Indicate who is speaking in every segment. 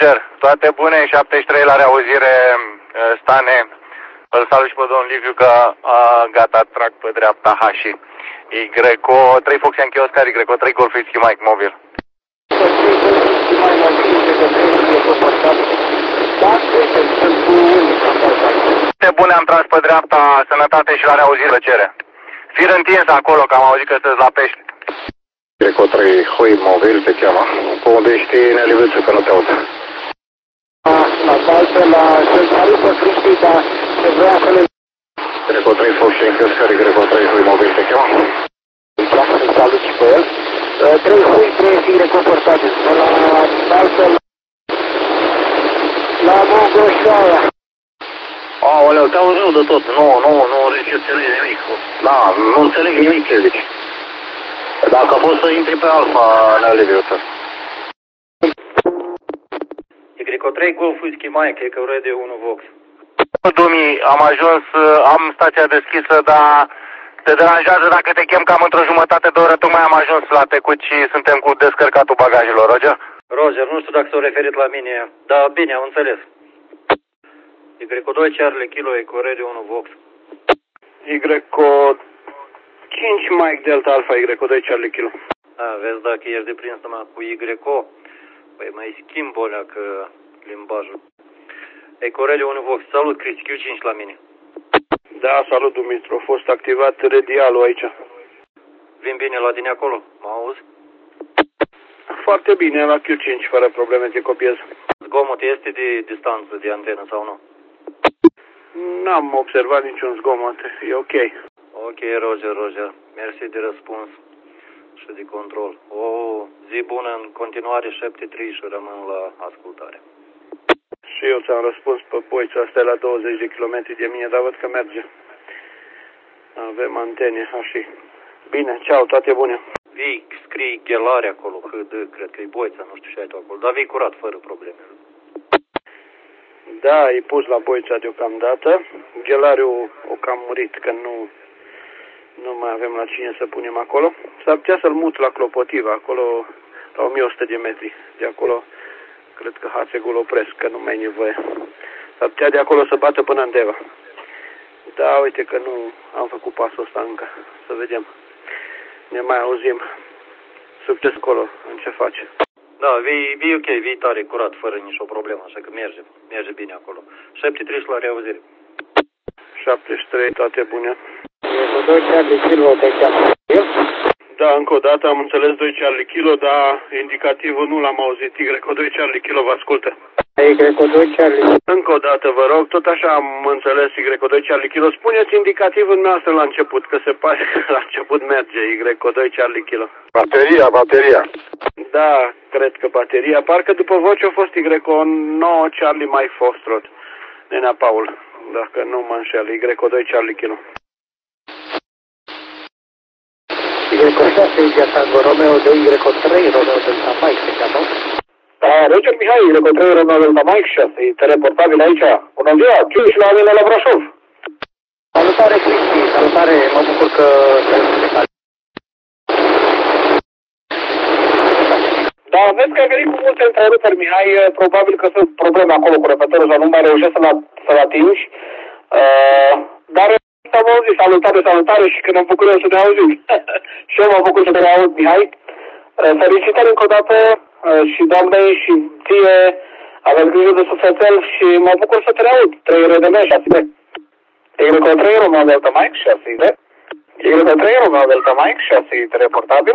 Speaker 1: Roger, toate bune, 73 la reauzire, Stane. Îl salut și pe domnul Liviu că gata, trag pe dreapta Hashi. Y3 Fox Yankee Oscar, Y3 Golf Whisky Mike mobil. Toate bune, am tras pe dreapta, sănătate și la reauzire, plăcere. Fir întins acolo, că am auzit că sunteți la pește.
Speaker 2: Y3 Hoi mobil te cheamă. Cu unde ești neliviță că nu te aud.
Speaker 3: La baltă, la centralul pe Cristi, dar se vrea să le...
Speaker 2: Y3 Fox Yankee Oscar, Y3 Hoi mobil te cheamă.
Speaker 3: Lasă să salut și pe el. 3 Hui, 3 fire confortate. La baltă, la Mogoșoaia.
Speaker 2: Aoleu, te auzi rău de tot. Nu înțeleg nimic. Da, nu înțeleg nimic ce zici. Dacă poți să intri pe Alfa, Liviu ăsta.
Speaker 4: Y3 Golf Whisky Mike, că radio 1 Vox.
Speaker 1: Dumii, am ajuns, am stația deschisă, dar te deranjează dacă te chem cam într-o jumătate de oră, tocmai am ajuns la Tecut și suntem cu descărcatul bagajelor, Roger?
Speaker 4: Roger, nu știu dacă s-au referit la mine, dar bine, am înțeles. Y2 Charlie Kilo, Eco Radio 1 Vox.
Speaker 3: Y5 Mike Delta Alpha, Y2 Charlie Kilo.
Speaker 4: Vezi dacă ești deprins numai cu Y-O, păi mai schimb o leacă limbajul. Eco Radio 1 Vox, salut Cristi, Q5 la mine.
Speaker 3: Da, salut Dumitru, a fost activat radialul aici.
Speaker 4: Vin bine la tine acolo, mă auzi?
Speaker 3: Foarte bine, la Q5, fără probleme, te copiez.
Speaker 4: Zgomot este de distanță de antenă sau nu?
Speaker 3: N-am observat niciun zgomot, e ok.
Speaker 4: Ok, Roger, mersi de răspuns și de control. O zi bună în continuare, 7-3 și rămân la ascultare.
Speaker 3: Și eu ți-am răspuns pe boița asta la 20 de kilometri de mine, dar văd că merge. Avem antene, așa. Bine, ceau, toate bune.
Speaker 4: Vii, scrii Ghelare acolo, cred că e Boița, nu știu ce ai tu acolo, dar vii curat, fără probleme.
Speaker 3: Da, e pus la Boița deocamdată. Ghelariu o cam murit, că nu mai avem la cine să punem acolo. S-ar putea să-l mut la Clopotiva, acolo la 1100 de metri. De acolo, cred că Hasegul opresc, că nu mai e nevoie. S-ar putea de acolo să bată până în Deva. Da, uite că nu am făcut pasul ăsta încă. Să vedem. Ne mai auzim. Succes acolo, în ce face.
Speaker 4: Da, vii ok, vii tare, curat, fără nicio problemă, așa că merge bine acolo. 73 la reauzire.
Speaker 3: 73, toate bune.
Speaker 5: Cu 2 Charlie Kilo te cheamă.
Speaker 3: Da, încă o dată am înțeles 2 Charlie Kilo, dar indicativul nu l-am auzit. Y2 Charlie Kilo vă ascultă.
Speaker 5: Y2 Charlie.
Speaker 3: Încă o dată, vă rog, tot așa am înțeles Y2 Charlie Kilo. Spuneți indicativul noastră la început, că se pare că la început merge Y2 Charlie Kilo.
Speaker 2: Bateria.
Speaker 3: Da, cred că bateria. Parcă după voce a fost Y9 Charlie Mike Foxtrot. Nenea Paul, dacă nu mă înșel, Y2 Charlie Kilo.
Speaker 5: Y6 India Tango Romeo de Y3 Romeo Delta Mike se cheamă.
Speaker 3: Roger Mihai, Y3 Romeo Delta Mike 6, teleportabil aici. Bună ziua, Chiuș la mine la Brașov.
Speaker 5: Salutare Cristi, salutare, mă bucur că...
Speaker 3: Da, vezi că ai venit cu multe întreruperi, Mihai, probabil că sunt probleme acolo cu repetărul sau nu mai reușesc să-l atingi. Dar am auzit, salutare și când am făcut eu să te auzim. Și eu m-am făcut să te aud, Mihai. Felicitări încă o dată și doamnei și ție, avem grijă de sufletel și mă bucur să te aud. 3 RDM, 6 de. Y3 Romeo Delta Mike, 6 de. Y3 Romeo Delta Mike, 6 de reportabil.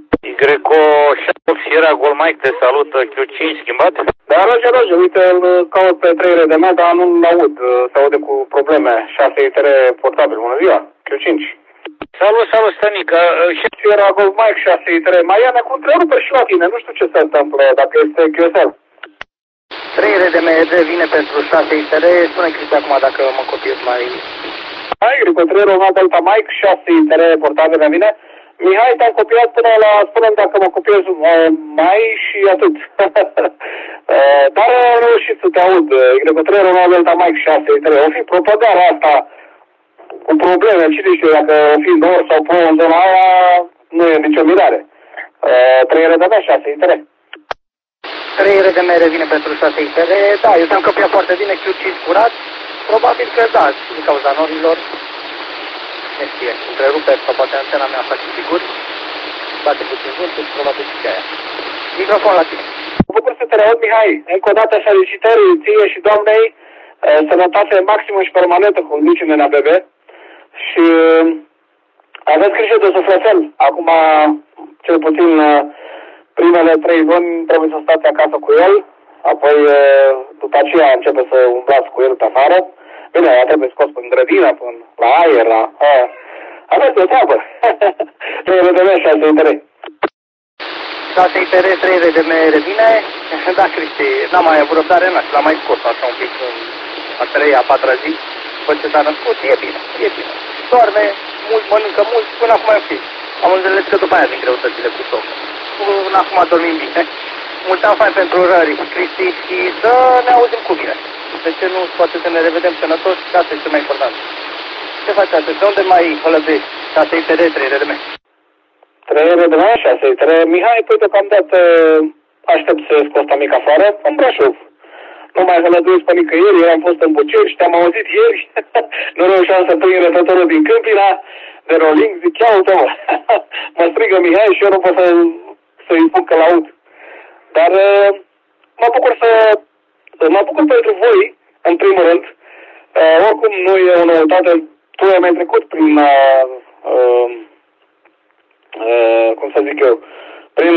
Speaker 1: Y7 Sierra Gold Mike te salută, Q5 schimbat?
Speaker 3: Da, Roger, uite, îl caut pe 3 RDM, dar nu-l aud, se aude cu probleme. 6 ITR portabil, bună ziua, Q5.
Speaker 1: Salut, Stănică.
Speaker 3: Sierra Gold Mike, 6 ITR, Maiane, cu întreruperi și la tine, nu știu ce se întâmplă, dacă este QSL.
Speaker 5: 3 RDMG vine pentru 6 ITR, spune Cristi acum dacă mă copiez mai...
Speaker 3: Hai, Y3 Romeo Delta Mike, 6 ITR portabil la mine. Mihai, te-am copiat până la spune-mi dacă mă copiez mai și atât. Dar am reușit să te aud. Y3 Romeo Delta Mike 6 ITR. O fi propagarea asta cu probleme, cine știe, dacă o fi nord sau plouă în zona aia, nu e nicio mirare. 3 RDM 6 ITR.
Speaker 5: 3 RDM revine pentru 6 ITR. Da, eu te-am căpiat foarte bine, Q5 curat. Probabil că da, din cauza norilor. Ne știe, întrerupe sau poate antena mea face figuri. Bate puțin vântul, probabil și aia. Microfon la tine.
Speaker 3: Mă bucur să te reaud, Mihai. Încă o dată felicitări ție și doamnei. Sănătate maximă și permanentă, cum zice Nena Bebe. Și aveți grijă de sufletel. Acum, cel puțin, primele 3 luni trebuie să stați acasă cu el. Apoi, după aceea, începe să umblați cu el pe afară. Bine, aia trebuie scos până în grădină, până la aer, la... Aveți o treabă. 3 RDM, 6 ITR.
Speaker 5: 6 ITR, 3 RDM revine. Da, Cristi, n-am mai avut răbdare, l-am mai scos așa un pic în a 3-a, 4-a zi. După ce s-a născut, e bine, e bine. Doarme mult, mănâncă mult, până acum e ok. Am înțeles că după aia vin greutățile cu somnul. Până acum dormim bine. Mulțumim fain pentru rări, Cristi, și să ne auzim cu bine. De ce nu poate să ne revedem sănătoși? Asta e cel mai important. Ce faci astăzi? De unde mai hălăbești? 6 ITR, 3 RDM.
Speaker 3: 3 RDM, 6 ITR. Mihai, păi deocamdată aștept să ies cu ăsta mic afară, în Brașov. Nu mai hălăduiesc pe nicăieri, eu am fost în Buceri, te-am auzit ieri. Nu reușeam să prind repătorul din Câmpina, de rolling, zic, ia uite-mă. Mă strigă Mihai și eu nu pot să-i spun că l-aud. Dar mă bucur pentru voi, în primul rând. Oricum nu e o noutate, tu ai mai trecut prin, cum să zic eu, prin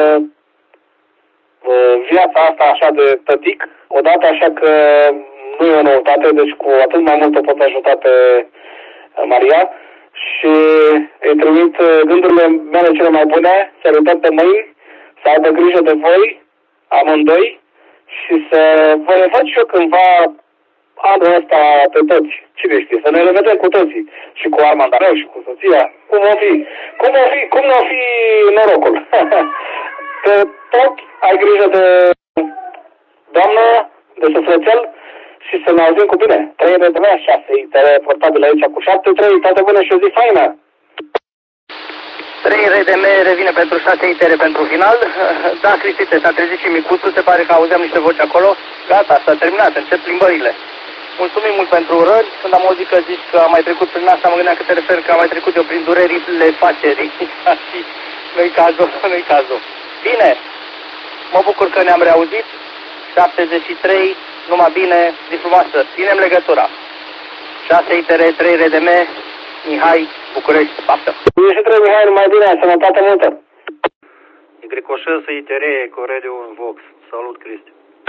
Speaker 3: viața asta așa de tătic, odată, așa că nu e o noutate, deci cu atât mai mult o pot ajuta pe Maria și îi trimit gândurile mele cele mai bune, să rupem pe mâini, să aibă grijă de voi, amândoi, și să vă revăd și eu cândva anul ăsta pe toți. Cine știe, să ne revedem cu toții. Și cu Armand Areu și cu soția. Cum o fi? Cum nu o fi norocul? Pe tot ai grijă de doamnă, de sufletel și să ne auzim cu bine. 3 RDM, 6 ITR portabil aici cu 7-3, toate bune și o zi faină.
Speaker 5: 3 RDM revine pentru 6 ITR pentru final. Da, Cristite, s-a trezit și micuțul, se pare că auzeam niște voci acolo. Gata, s-a terminat, încep plimbările. Mulțumim mult pentru urări. Când am auzit că zici că am mai trecut prin asta, mă gândeam că te referi că am mai trecut eu prin durerile facerii. Și nu-i cazul. Bine, mă bucur că ne-am reauzit. 73, numai bine, zi frumoasă. Ținem legătura. 6 ITR, 3 RDM, Mihai, București, baftă.
Speaker 3: Și 3 Mihai, numai bine, sănătate multă.
Speaker 4: Y6 ITR, Corediu în Vox. Salut, Cristi.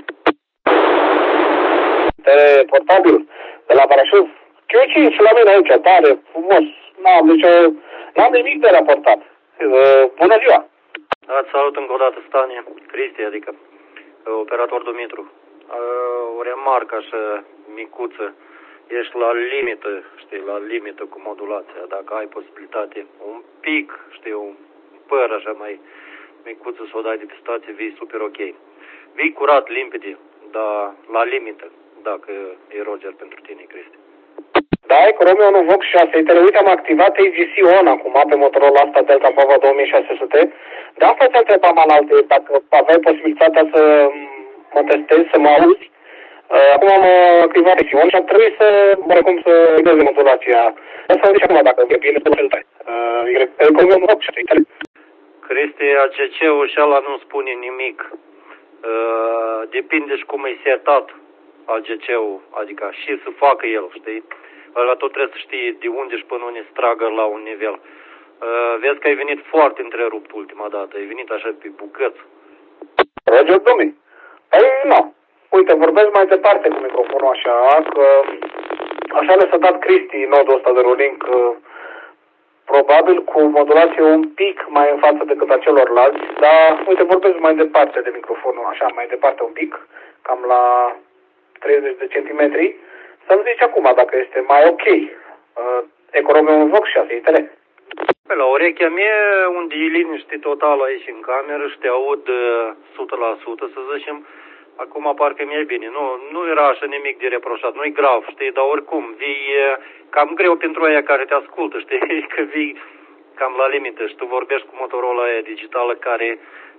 Speaker 3: Portabil de la Brașov. Q5 la mine aici, tare, frumos. N-am nimic de raportat. Bună ziua!
Speaker 4: Ați salut încă o dată, Stanie. Cristi, adică operator Dumitru. O remarcă așa micuță. Ești la limită, știi, la limită cu modulația. Dacă ai posibilitate, un pic, știi, un păr așa mai micuță să o dai de pe stație, vii super ok. Vii curat, limpede, dar la limită, dacă e Roger pentru tine, Cristi.
Speaker 3: Da, e cu Romeo 1 Vox 6. Uite, am activat AGC On acum pe Motorola asta Delta Pava 2600. De asta ți-am întrebat alte, dacă aveai posibilitatea să mă testezi, să mă auzi. Acum am activat AGC On și am trebuit să, să regleze modulația. Asta zice acum dacă e bine să mă filtrezi. E cu Romeo 1 Vox 6.
Speaker 4: Cristi, AGC-ul și ăla nu spune nimic. Depinde și cum e setat AGC-ul, adică și să facă el, știi? Ăla tot trebuie să știi de unde și până unde stragă la un nivel. Vezi că ai venit foarte întrerupt ultima dată, ai venit așa pe bucăți.
Speaker 3: Roger, domnule. Păi, nu. Uite, vorbesc mai departe cu microfonul așa, că așa le-a dat Cristi nodul ăsta de rolling, probabil cu modulație un pic mai în față decât a celorlalți, dar, uite, vorbesc mai departe de microfonul, așa, mai departe un pic, cam la 30 de centimetri. Să-mi zici acum dacă este mai ok. Economie un Vox 6 ITR.
Speaker 4: Pe la urechea mea, unde e liniște totală aici în cameră și te aud 100%, să zicem, acum parcă mi-e bine. Nu era așa nimic de reproșat, nu-i grav, știi, dar oricum, vii cam greu pentru aia care te ascultă, știi, că vii cam la limită și tu vorbești cu Motorola aia digitală care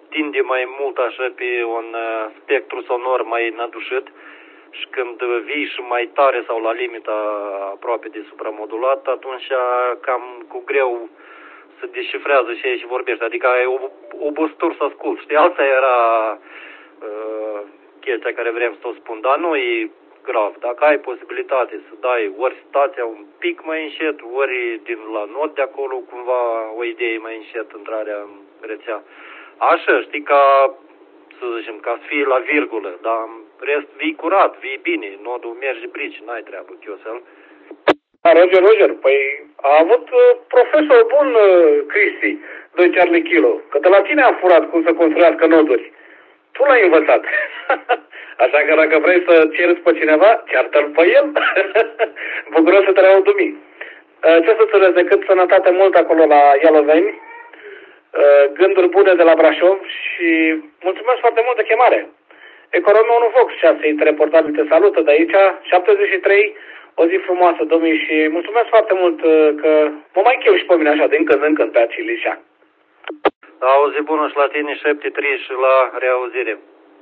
Speaker 4: tinde mai mult așa pe un spectru sonor mai înădușit și când vii și mai tare sau la limita aproape de supramodulat, atunci cam cu greu se descifrează și vorbește, adică ai obositor să ascult, știi? Asta era chestia care vrem să o spun, dar nu e grav. Dacă ai posibilitate să dai ori stația un pic mai încet, ori din la not de acolo cumva o idee mai încet intrarea în rețea. Așa, știi, ca să zicem, ca să fie la virgulă, dar în rest vii curat, vii bine, nodul merge brici, n-ai treabă, chiosel.
Speaker 3: Roger, păi a avut profesor bun Cristi, 2 Charlie Kilo, că de la tine a furat cum să construiască noduri. Tu l-ai învățat. Așa că dacă vrei să ceri pe cineva, ceartă-l pe el. Bucuros să te reaudumi. Ce să-ți urez decât sănătate mult acolo la Ialoveni, gânduri bune de la Brașov și mulțumesc foarte mult de chemare. Economia 1 Vox 6 interreportabil te salută de aici, 73, o zi frumoasă, domnii, și mulțumesc foarte mult că mă mai cheu și pe mine așa, din când în când pe Acilișa.
Speaker 4: O zi bună și la tine, 73 și la reauzire.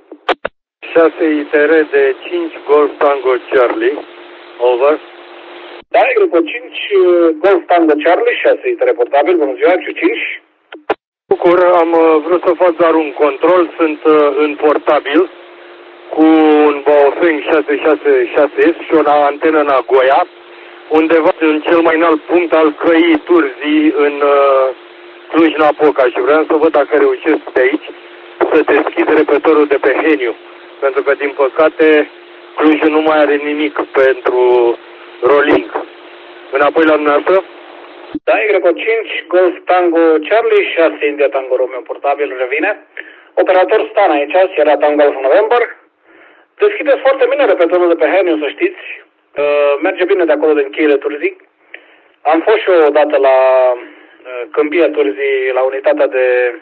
Speaker 6: 6 ITR de 5 Golf Tango Charlie, over.
Speaker 3: Da, grupul 5 Golf Tango Charlie, 6 interreportabil, bună ziua, 5.
Speaker 6: Bucur, am vrut să fac doar un control, sunt în portabil cu un Baofeng 666S și o antenă Nagoya, undeva în cel mai înalt punct al căii Turzii în Cluj-Napoca și vreau să văd dacă reușesc de aici să deschid repetorul de pe Heniu, pentru că din păcate Clujul nu mai are nimic pentru rolling. Înapoi la dumneavoastră?
Speaker 3: Da, Y5 Golf Tango Charlie, 6 India Tango Romeo portabil, revine. Operator Stan aici, Sierra Tango Alpha November. Deschideți foarte bine repetorul de pe Heniu, să știți. Merge bine de acolo din cheile Turzii. Am fost și eu odată la Câmpia Turzii, la unitatea de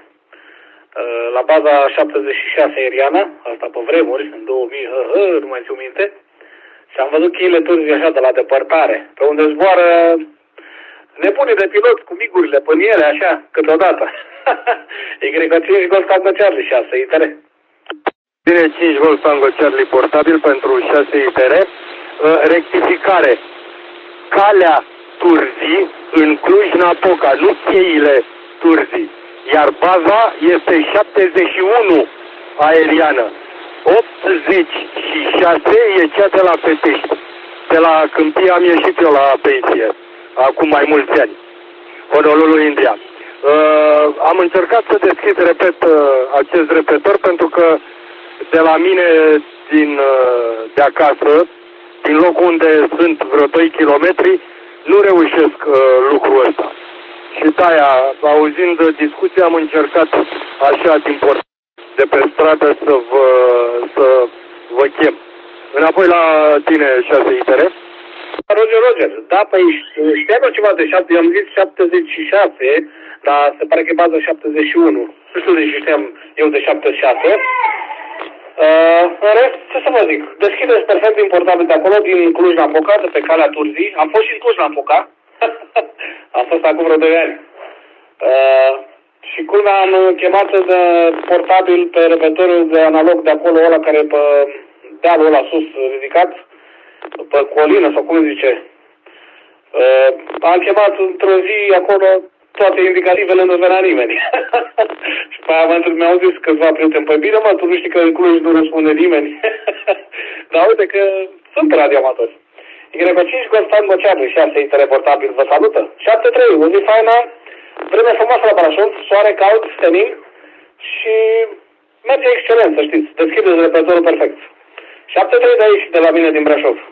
Speaker 3: la baza 76 aeriană, asta pe vremuri, în 2000, nu mai țiu minte. Și am văzut cheile Turzii așa de la depărtare, pe unde zboară nebunii de pilot cu migurile pe ele, așa, câteodată. Y5 Golf Tango Charlie 6 ITR.
Speaker 6: Bine, 5 Golf Tango Charlie portabil pentru 6 ITR. Rectificare. Calea Turzii în Cluj-Napoca, nu cheile Turzii. Iar baza este 71 aeriană. 86 e cea de la Petești. De la Câmpia am ieșit eu la pensie, acum mai mulți ani. Honolulu, India. Am încercat să deschid, repet, acest repetor pentru că de la mine de acasă, din locul unde sunt vreo 2 kilometri, nu reușesc lucrul ăsta. Și de-aia, auzind discuția, am încercat așa din port de pe stradă să vă chem. Înapoi la tine, 6 ITR.
Speaker 3: Roger, da, păi știam eu ceva de 7, am zis 76, dar se pare că e baza 71. Nu știu de ce știam eu de 76. În rest, ce să vă zic, deschideți perfect din portabil de acolo, din Cluj-Napoca, de pe calea Turzii. Am fost și în Cluj-Napoca. Am fost acum vreo 2 ani. Și culmea am chemat de portabil pe repetorul de analog de acolo, ăla care e pe dealul ăla sus ridicat, pe colină sau cum zice. Am chemat într-o zi acolo toate indicativele, nu venea nimeni. Și pe aia mi-au zis câțiva prieteni, păi bine mă, tu nu știi că în Cluj nu răspunde nimeni. Dar uite că sunt radioamatori. Y5 Golf Tango Charlie 6 interreportabil vă salută. 7-3, o zi faină, vreme frumoasă la Brașov, soare cald, senin și merge excelent, să știți. Deschideți repertorul perfect. 7-3 de aici, de la mine din Brașov.